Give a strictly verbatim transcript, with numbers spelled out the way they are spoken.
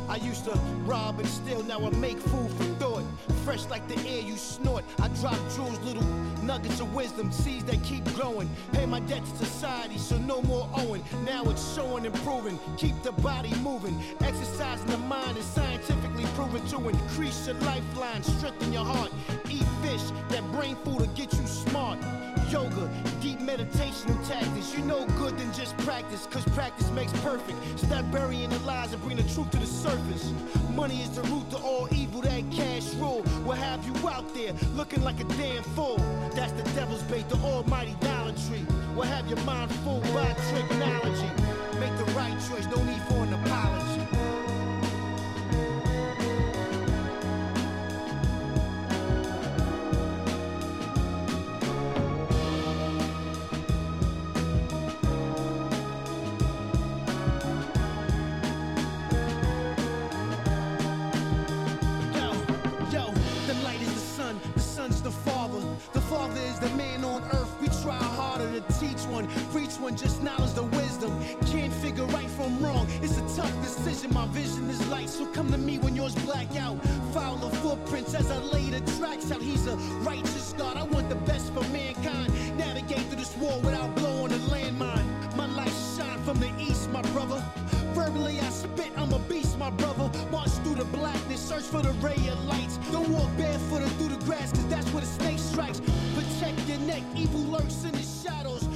I used to rob and steal, now I make food for thought. Fresh like the air you snort. I drop jewels, little nuggets of wisdom, seeds that keep growing. Pay my debt to society, so no more owing. Now it's showing and proving. Keep the body moving. Exercising the mind is scientifically proven to increase your lifeline, strengthen your heart. Eat fish, that brain food will get you smart. Yoga, deep meditational tactics. You know good than just practice, cause practice makes perfect. Stop burying the lies and bring the truth to the surface. Money is the root to all evil, that cash rule will have you out there looking like a damn fool. That's the devil's bait, the almighty Dollar Tree will have your mind fooled by technology. Make the right choice, no need for an apology. The father, the father is the man on earth. We try harder to teach one, preach one, just knowledge the wisdom. Can't figure right from wrong, it's a tough decision. My vision is light, so come to me when yours black out. Follow the footprints as I lay the tracks out. He's a righteous God, I want the best for mankind. Navigate through this war without blowing a landmine. My light shine from the east, my brother. Verbally I spit, I'm a beast, my brother. March through the blackness, search for the ray of lights. Don't walk barefooted through the grass, cause that's where the snake strikes. Protect your neck, evil lurks in the shadows.